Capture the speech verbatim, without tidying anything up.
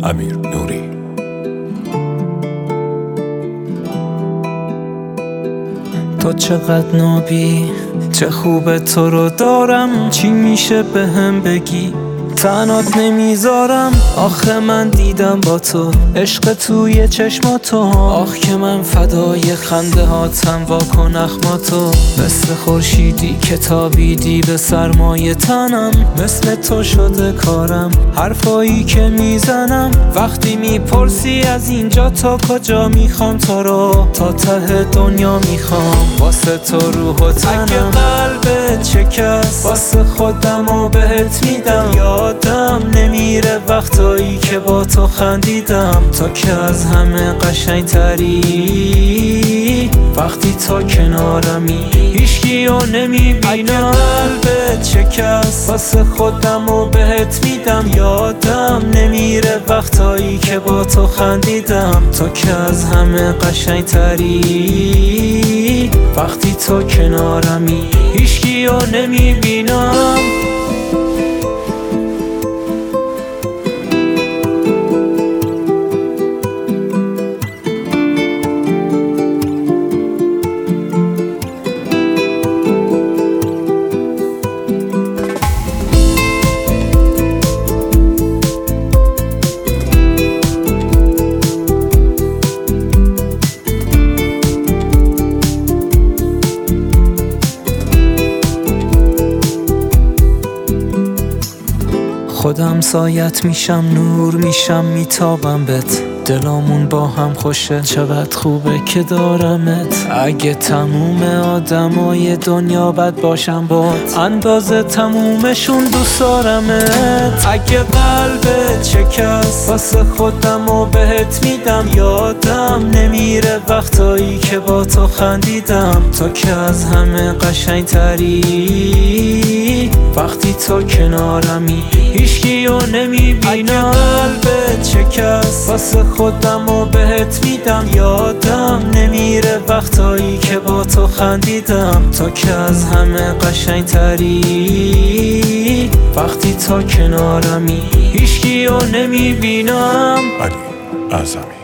امیر نوری. تو چقدر نابی، چه خوبه تو رو دارم. چی میشه به هم بگی؟ تنات نمیذارم. آخه من دیدم با تو عشق توی چشماتو. آخ که من فدای خنده هاتم، واکن اخماتو. مثل خورشیدی که تابیدی به سرمای تنم. مثل تو شده کارم، حرفایی که میزنم. وقتی میپرسی از اینجا تا کجا، میخوام تو رو تا ته دنیا میخوام. واسه تو روح و تنم. اگه قلبت شکست واسه خودم و بهت میدم. یادم نمیره وقتایی که با تو خندیدم. تو که از همه قشنگ تری، وقتی تو کنارمی هیچکیو نمیبینم. اگه قلبت شکست واسه خودم و بهت میدم. یادم نمیره وقتایی که با تو خندیدم. تو که از همه قشنگ تری، وقتی تو کنارمی هیچکیو نمیبینم. خودم سایت میشم، نور میشم، میتابم بهت. دلامون با هم خوشه، چقدر خوبه که دارمت. اگه تموم آدمای دنیا بد باشم بات، اندازه تمومشون دوست دارمت. اگه قلبت شکست واسه خودم و بهت میدم. یادم نمیره وقتایی که با تو خندیدم. تو که از همه قشنگ تری، وقتی تو کنارمی هیچکیو نمیبینم. اگه قلبت شکست واسه خودم و بهت میدم. یادم نمیره وقتایی که با تو خندیدم. تو که از همه قشنگ تری، وقتی تو کنارمی هیچکیو نمیبینم. علی اعظمی.